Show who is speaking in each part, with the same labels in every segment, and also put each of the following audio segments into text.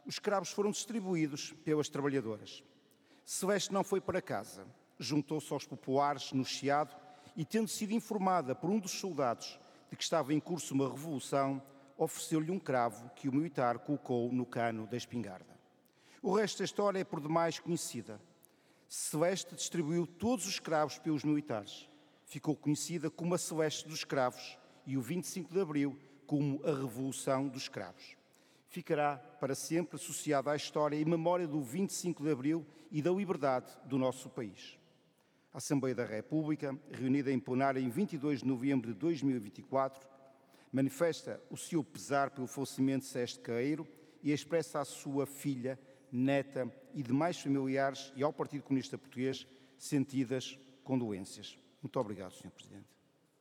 Speaker 1: os escravos foram distribuídos pelas trabalhadoras. Celeste não foi para casa, juntou-se aos populares no Chiado e, tendo sido informada por um dos soldados de que estava em curso uma revolução, ofereceu-lhe um cravo que o militar colocou no cano da espingarda. O resto da história é por demais conhecida. Celeste distribuiu todos os escravos pelos militares. Ficou conhecida como a Celeste dos Escravos e o 25 de Abril como a Revolução dos Escravos. Ficará para sempre associada à história e memória do 25 de Abril e da liberdade do nosso país. A Assembleia da República, reunida em plenário em 22 de novembro de 2024, manifesta o seu pesar pelo falecimento de Celeste Carreiro e expressa à sua filha, neta e demais familiares e ao Partido Comunista Português sentidas condolências. Muito obrigado, Sr. Presidente.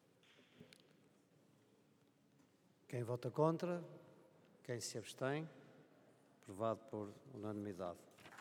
Speaker 2: Quem vota contra? Quem se abstém? Aprovado por unanimidade.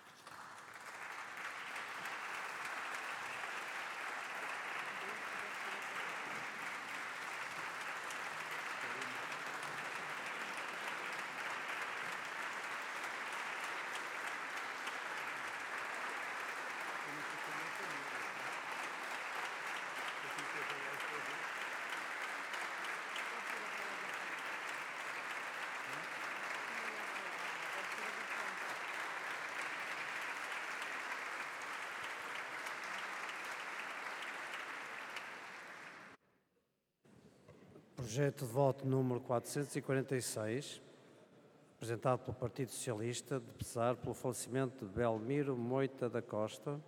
Speaker 2: Projeto de voto número 446, apresentado pelo Partido Socialista, de pesar pelo falecimento de Belmiro Moita da Costa.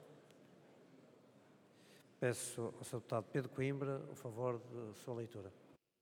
Speaker 2: Peço ao Sr. Deputado Pedro Coimbra o favor de sua leitura.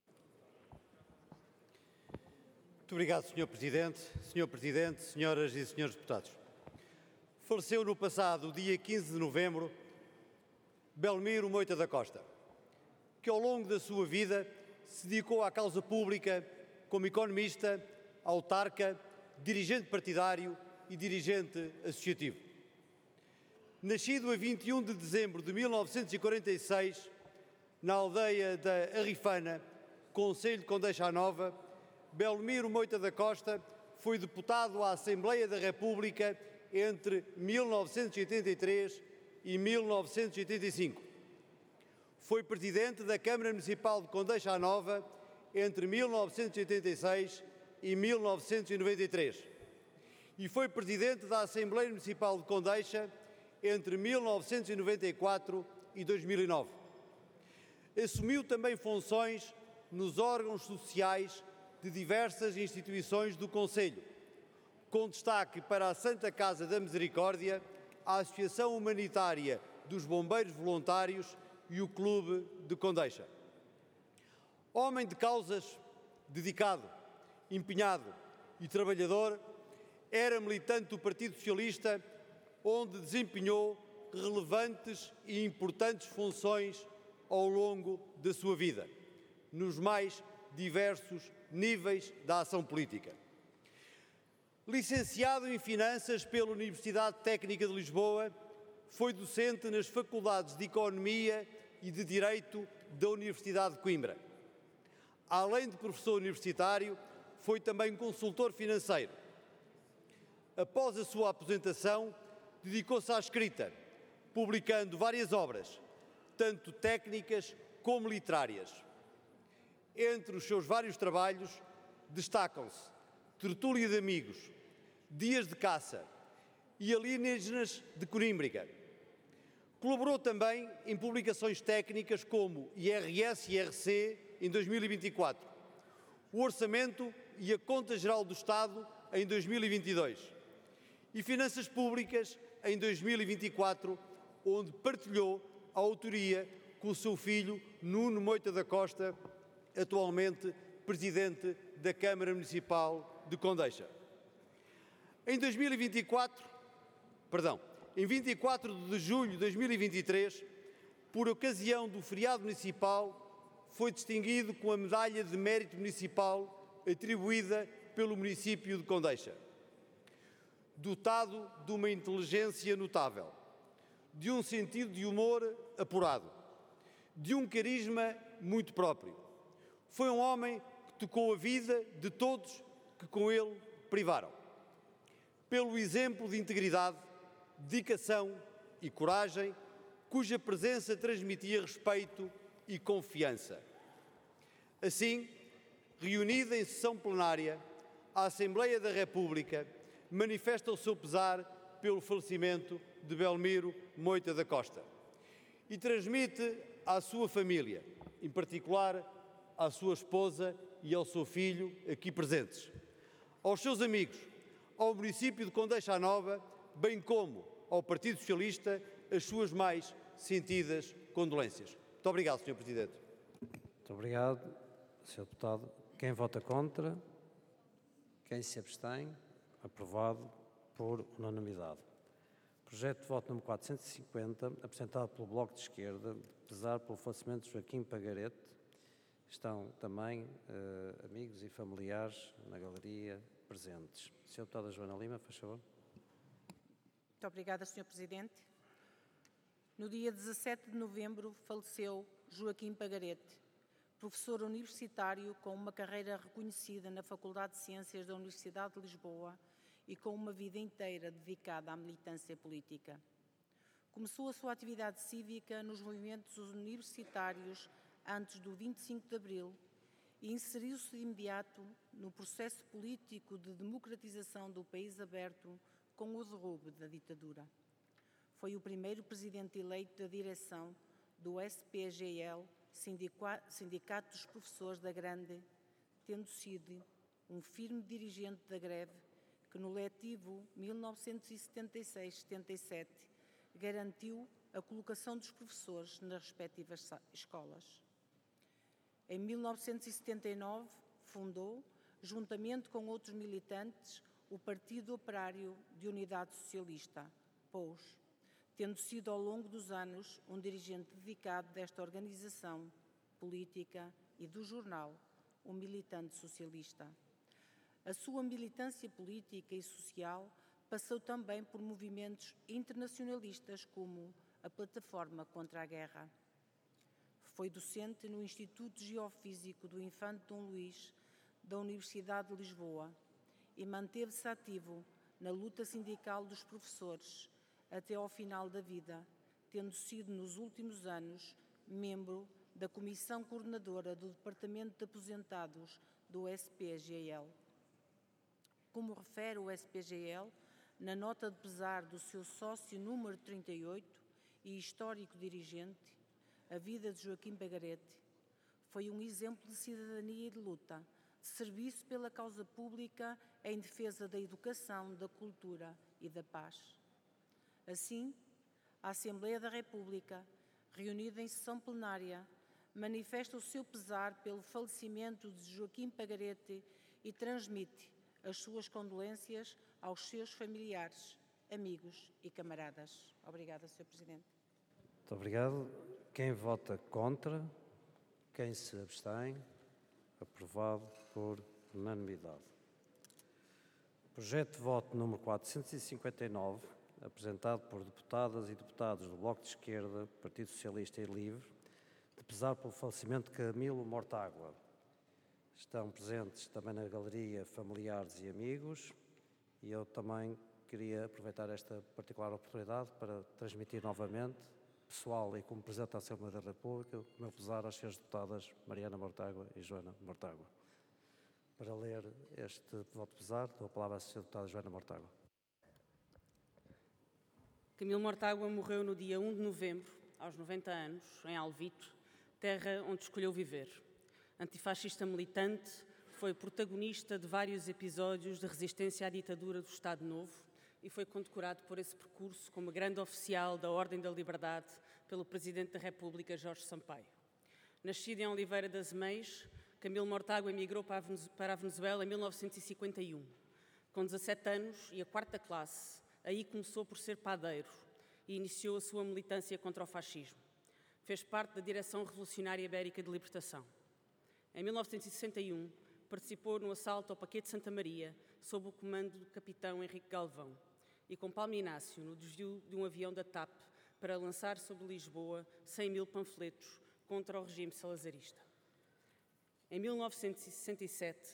Speaker 3: Muito obrigado, Sr. Presidente. Sr. Presidente, senhoras e senhores deputados. Faleceu no passado dia 15 de novembro Belmiro Moita da Costa, que ao longo da sua vida se dedicou à causa pública como economista, autarca, dirigente partidário e dirigente associativo. Nascido a 21 de dezembro de 1946, na aldeia da Arrifana, concelho de Condeixa Nova, Belmiro Moita da Costa foi deputado à Assembleia da República entre 1983 e 1985. Foi presidente da Câmara Municipal de Condeixa Nova entre 1986 e 1993 e foi presidente da Assembleia Municipal de Condeixa entre 1994 e 2009. Assumiu também funções nos órgãos sociais de diversas instituições do concelho, com destaque para a Santa Casa da Misericórdia, a Associação Humanitária dos Bombeiros Voluntários e o Clube de Condeixa. Homem de causas, dedicado, empenhado e trabalhador, era militante do Partido Socialista, onde desempenhou relevantes e importantes funções ao longo da sua vida, nos mais diversos níveis da ação política. Licenciado em Finanças pela Universidade Técnica de Lisboa, foi docente nas Faculdades de Economia e de Direito da Universidade de Coimbra. Além de professor universitário, foi também consultor financeiro. Após a sua aposentação, dedicou-se à escrita, publicando várias obras, tanto técnicas como literárias. Entre os seus vários trabalhos destacam-se Tertúlia de Amigos, Dias de Caça e Alienígenas de Conímbriga. Colaborou também em publicações técnicas como IRS e IRC em 2024, o Orçamento e a Conta Geral do Estado em 2022 e Finanças Públicas em 2024, onde partilhou a autoria com o seu filho Nuno Moita da Costa, atualmente Presidente da Câmara Municipal de Condeixa. Em 24 de julho de 2023, por ocasião do feriado municipal, foi distinguido com a Medalha de Mérito Municipal atribuída pelo município de Condeixa. Dotado de uma inteligência notável, de um sentido de humor apurado, de um carisma muito próprio. Foi um homem que tocou a vida de todos que com ele privaram. pelo exemplo de integridade, dedicação e coragem, cuja presença transmitia respeito e confiança. Assim, reunida em sessão plenária, a Assembleia da República manifesta o seu pesar pelo falecimento de Belmiro Moita da Costa e transmite à sua família, em particular à sua esposa e ao seu filho, aqui presentes, aos seus amigos, ao município de Condeixa Nova, bem como ao Partido Socialista, as suas mais sentidas condolências. Muito obrigado, Sr. Presidente.
Speaker 2: Muito obrigado, Sr. Deputado. Quem vota contra? Quem se abstém? Aprovado por unanimidade. Projeto de voto número 450, apresentado pelo Bloco de Esquerda, pesar pelo falecimento de Joaquim Pagarete. Estão também amigos e familiares na galeria presentes. Sra. Deputada Joana Lima, faz favor.
Speaker 4: Muito obrigada, Sr. Presidente. No dia 17 de novembro faleceu Joaquim Pagarete, professor universitário com uma carreira reconhecida na Faculdade de Ciências da Universidade de Lisboa e com uma vida inteira dedicada à militância política. Começou a sua atividade cívica nos movimentos universitários antes do 25 de Abril e inseriu-se de imediato no processo político de democratização do país aberto com o derrube da ditadura. Foi o primeiro presidente eleito da direção do SPGL, Sindicato dos Professores da Grande, tendo sido um firme dirigente da greve que no letivo 1976-77 garantiu a colocação dos professores nas respectivas escolas. Em 1979, fundou, juntamente com outros militantes, o Partido Operário de Unidade Socialista, POUS, tendo sido ao longo dos anos um dirigente dedicado desta organização política e do jornal O Militante Socialista. A sua militância política e social passou também por movimentos internacionalistas como a Plataforma contra a Guerra. Foi docente no Instituto Geofísico do Infante Dom Luís da Universidade de Lisboa e manteve-se ativo na luta sindical dos professores até ao final da vida, tendo sido nos últimos anos membro da Comissão Coordenadora do Departamento de Aposentados do SPGL. Como refere o SPGL, na nota de pesar do seu sócio número 38 e histórico dirigente, a vida de Joaquim Pagarete foi um exemplo de cidadania e de luta, de serviço pela causa pública em defesa da educação, da cultura e da paz. Assim, a Assembleia da República, reunida em sessão plenária, manifesta o seu pesar pelo falecimento de Joaquim Pagarete e transmite as suas condolências aos seus familiares, amigos e camaradas. Obrigada, Sr. Presidente.
Speaker 2: Muito obrigado. Quem vota contra? Quem se abstém? Aprovado por unanimidade. Projeto de voto número 459, apresentado por deputadas e deputados do Bloco de Esquerda, Partido Socialista e Livre, de pesar pelo falecimento de Camilo Mortágua. Estão presentes também na galeria familiares e amigos e eu também queria aproveitar esta particular oportunidade para transmitir novamente, pessoal e como Presidente da Assembleia da República, o meu pesar às senhoras deputadas Mariana Mortágua e Joana Mortágua. Para ler este voto de pesar, dou a palavra à senhora deputada Joana Mortágua.
Speaker 5: Camilo Mortágua morreu no dia 1 de novembro, aos 90 anos, em Alvito, terra onde escolheu viver. Antifascista militante, foi protagonista de vários episódios de resistência à ditadura do Estado Novo e foi condecorado por esse percurso como grande oficial da Ordem da Liberdade pelo Presidente da República, Jorge Sampaio. Nascido em Oliveira das Meias, Camilo Mortágua emigrou para a Venezuela em 1951. Com 17 anos e a quarta classe, aí começou por ser padeiro e iniciou a sua militância contra o fascismo. Fez parte da Direção Revolucionária Ibérica de Libertação. Em 1961, participou no assalto ao Paquete de Santa Maria, sob o comando do capitão Henrique Galvão, e com Paulo Inácio no desvio de um avião da TAP para lançar sobre Lisboa 100.000 panfletos contra o regime salazarista. Em 1967,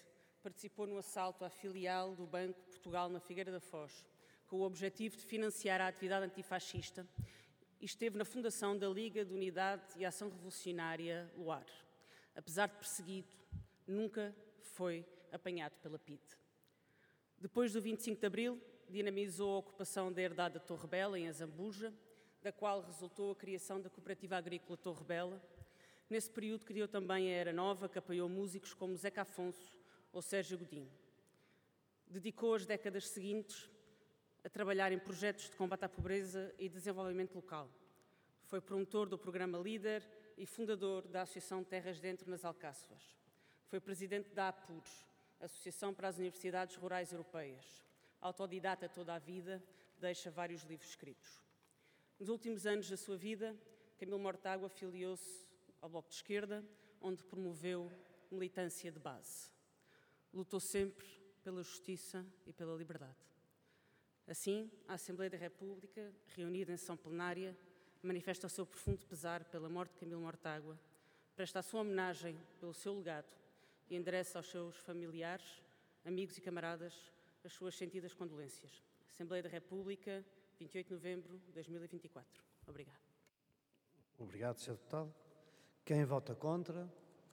Speaker 5: participou no assalto à filial do Banco de Portugal na Figueira da Foz, com o objetivo de financiar a atividade antifascista, e esteve na fundação da Liga de Unidade e Ação Revolucionária Luar. Apesar de perseguido, nunca foi apanhado pela PIDE. Depois do 25 de Abril, dinamizou a ocupação da herdade da Torre Bela, em Azambuja, da qual resultou a criação da Cooperativa Agrícola Torre Bela. Nesse período criou também a Era Nova, que apoiou músicos como Zeca Afonso ou Sérgio Godinho. Dedicou as décadas seguintes a trabalhar em projetos de combate à pobreza e desenvolvimento local. Foi promotor do programa LÍDER e fundador da Associação Terras Dentro nas Alcáçovas. Foi presidente da APUR, Associação para as Universidades Rurais Europeias. Autodidata toda a vida, deixa vários livros escritos. Nos últimos anos da sua vida, Camilo Mortágua filiou-se ao Bloco de Esquerda, onde promoveu militância de base. Lutou sempre pela justiça e pela liberdade. Assim, a Assembleia da República, reunida em sessão plenária, manifesta o seu profundo pesar pela morte de Camilo Mortágua, presta a sua homenagem pelo seu legado e endereça aos seus familiares, amigos e camaradas as suas sentidas condolências. Assembleia da República, 28 de novembro de 2024. Obrigada.
Speaker 2: Obrigado, Sr. Deputado. Quem vota contra?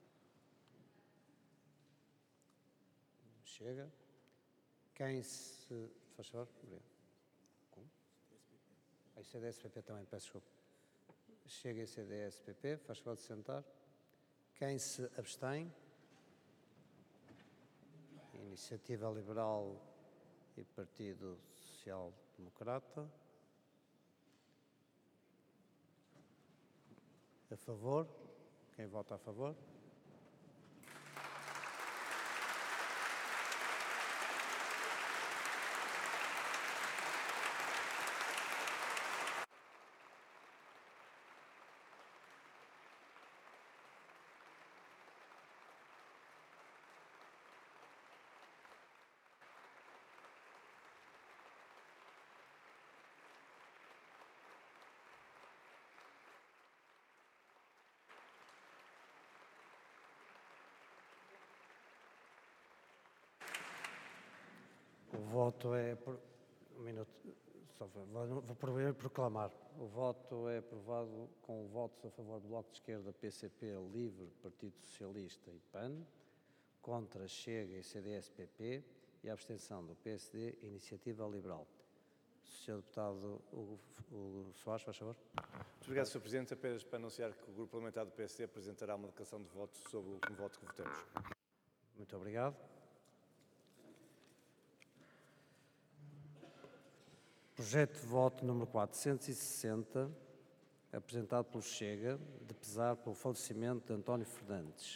Speaker 2: Chega. Quem se... Faz favor. Obrigado. A CDS-PP também, peço desculpa. Chega a CDS-PP, faz favor de sentar. Quem se abstém? Iniciativa Liberal e Partido Social Democrata. A favor? Quem vota a favor? O voto é... Um minuto, só vou primeiro proclamar. O voto é aprovado com votos a favor do Bloco de Esquerda, PCP, LIVRE, Partido Socialista e PAN, contra Chega e CDS-PP e a abstenção do PSD e Iniciativa Liberal. Sr. Deputado Hugo Soares, faz favor.
Speaker 6: Muito obrigado, Sr. Presidente. Apenas para anunciar que o Grupo Parlamentar do PSD apresentará uma declaração de voto sobre o último voto que votamos.
Speaker 2: Muito obrigado. Projeto de voto número 460, apresentado pelo Chega, de pesar pelo falecimento de António Fernandes.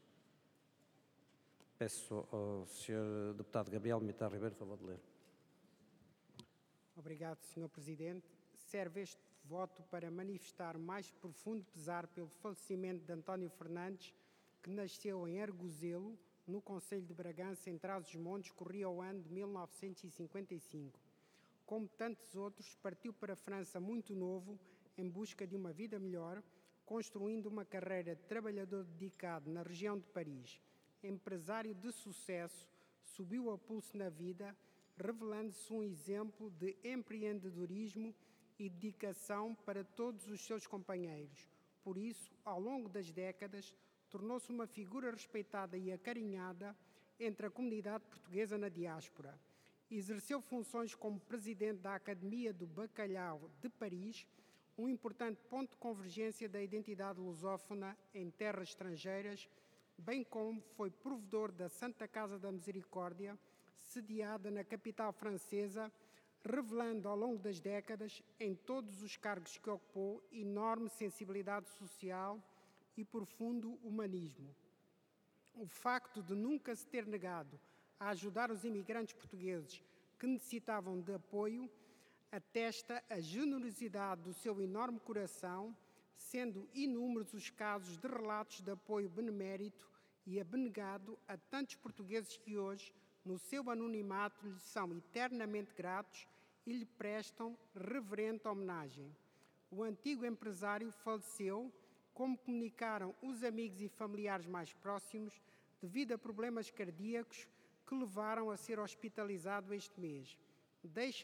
Speaker 2: Peço ao Sr. Deputado Gabriel Mita Ribeiro, por favor, de ler.
Speaker 7: Obrigado, Sr. Presidente. Serve este voto para manifestar mais profundo pesar pelo falecimento de António Fernandes, que nasceu em Arguzelo, no concelho de Bragança, em Trás-os-Montes, corria o ano de 1955. Como tantos outros, partiu para a França muito novo, em busca de uma vida melhor, construindo uma carreira de trabalhador dedicado na região de Paris. Empresário de sucesso, subiu a pulso na vida, revelando-se um exemplo de empreendedorismo e dedicação para todos os seus companheiros. Por isso, ao longo das décadas, tornou-se uma figura respeitada e acarinhada entre a comunidade portuguesa na diáspora. Exerceu funções como presidente da Academia do Bacalhau de Paris, um importante ponto de convergência da identidade lusófona em terras estrangeiras, bem como foi provedor da Santa Casa da Misericórdia, sediada na capital francesa, revelando ao longo das décadas, em todos os cargos que ocupou, enorme sensibilidade social e profundo humanismo. O facto de nunca se ter negado a ajudar os imigrantes portugueses que necessitavam de apoio atesta a generosidade do seu enorme coração, sendo inúmeros os casos de relatos de apoio benemérito e abnegado a tantos portugueses que hoje, no seu anonimato, lhe são eternamente gratos e lhe prestam reverente homenagem. O antigo empresário faleceu, como comunicaram os amigos e familiares mais próximos, devido a problemas cardíacos, que levaram a ser hospitalizado este mês. Deixa